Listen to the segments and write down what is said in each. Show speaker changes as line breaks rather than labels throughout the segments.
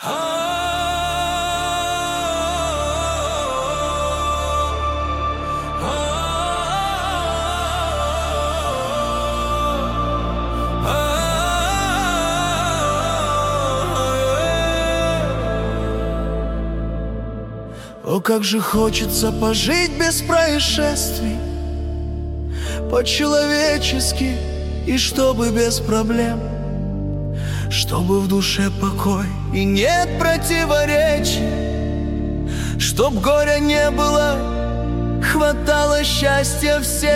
О, как же хочется пожить без происшествий, по-человечески, и чтобы без проблем, чтобы в душе покой и нет противоречий, чтоб горя не было, хватало счастья всем,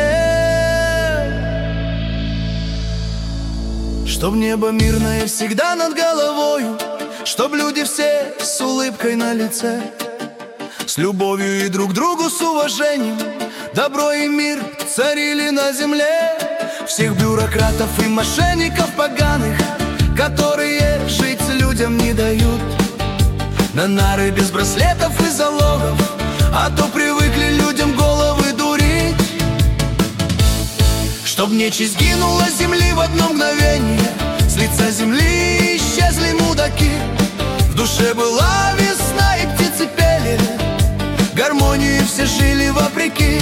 чтоб небо мирное всегда над головою, чтоб люди все с улыбкой на лице, с любовью и друг к другу с уважением, добро и мир царили на земле. Всех бюрократов и мошенников поганых, которые жить людям не дают, на нары без браслетов и залогов, а то привыкли людям головы дурить. Чтоб нечисть гинула с земли в одно мгновение, с лица земли исчезли мудаки, в душе была весна и птицы пели, гармонии все жили вопреки.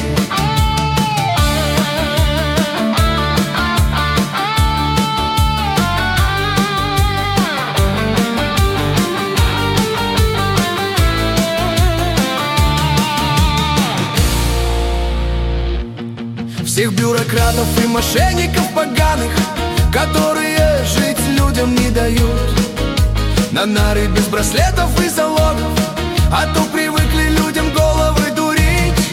Всех бюрократов и мошенников поганых, которые жить людям не дают, на нары без браслетов и залогов, а то привыкли людям головы дурить.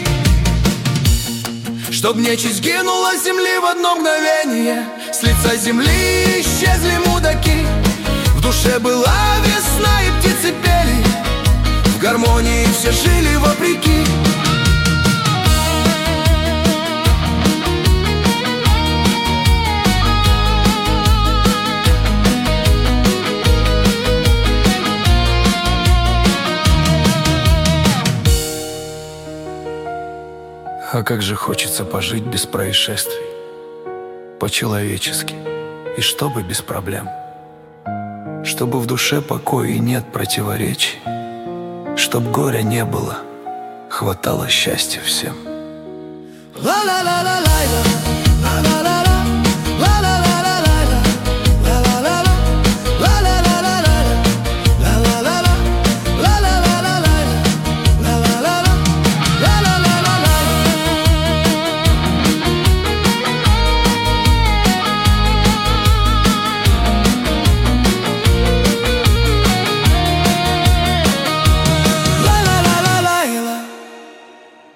Чтоб нечисть гинула с земли в одно мгновение, с лица земли исчезли мудаки, в душе была весна и птицы пели, в гармонии все жили вопреки.
А как же хочется пожить без происшествий, по-человечески, и чтобы без проблем, чтобы в душе покой и нет противоречий, чтоб горя не было, хватало счастья всем.
Ла-ла-ла-ла-ла-ла.